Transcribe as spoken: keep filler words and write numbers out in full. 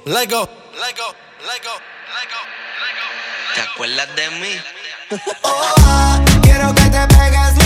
Let go, let go, let go, let go, let go. ¿Te acuerdas de mí? Oh, ah, quiero que te pegues